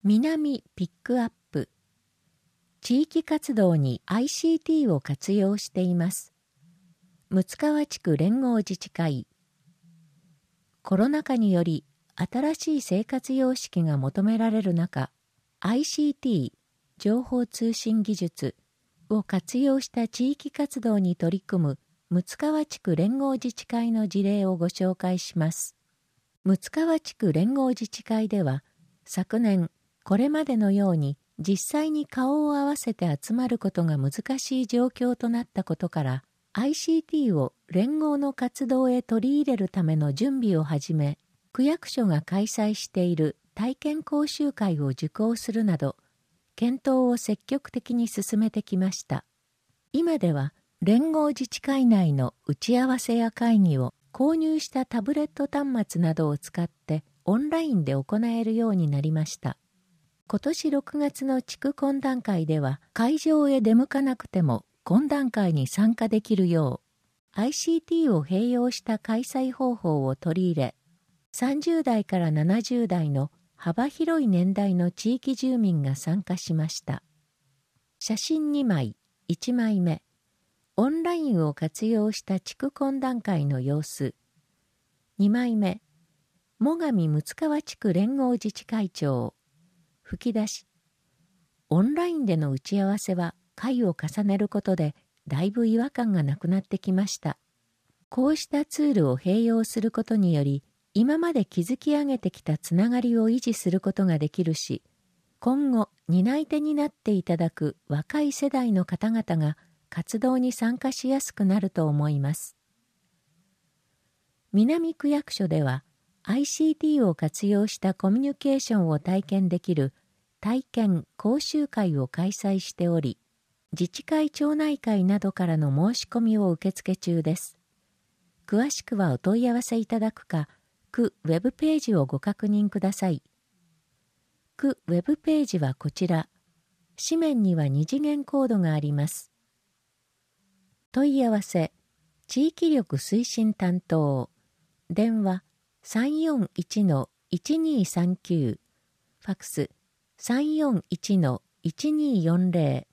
南ピックアップ。地域活動に ICT を活用しています。睦川地区連合自治会。コロナ禍により新しい生活様式が求められる中、ICT、情報通信技術を活用した地域活動に取り組む睦川地区連合自治会の事例をご紹介します。睦川地区連合自治会では、昨年、これまでのように実際に顔を合わせて集まることが難しい状況となったことから、ICT を連合の活動へ取り入れるための準備を始め、区役所が開催している体験講習会を受講するなど、検討を積極的に進めてきました。今では、連合自治会内の打ち合わせや会議を購入したタブレット端末などを使ってオンラインで行えるようになりました。今年6月の地区懇談会では、会場へ出向かなくても懇談会に参加できるよう、ICT を併用した開催方法を取り入れ、30代から70代の幅広い年代の地域住民が参加しました。写真2枚、1枚目、オンラインを活用した地区懇談会の様子。2枚目、最上睦川地区連合自治会長。吹き出し。オンラインでの打ち合わせは会を重ねることでだいぶ違和感がなくなってきました。こうしたツールを併用することにより、今まで築き上げてきたつながりを維持することができるし、今後担い手になっていただく若い世代の方々が活動に参加しやすくなると思います。南区役所では ICT を活用したコミュニケーションを体験できる体験講習会を開催しており、自治会町内会などからの申し込みを受付中です。詳しくはお問い合わせいただくか、区ウェブページをご確認ください。区ウェブページはこちら。紙面には2次元コードがあります。問い合わせ、地域力推進担当、電話 341-1239、ファクス 341-1240、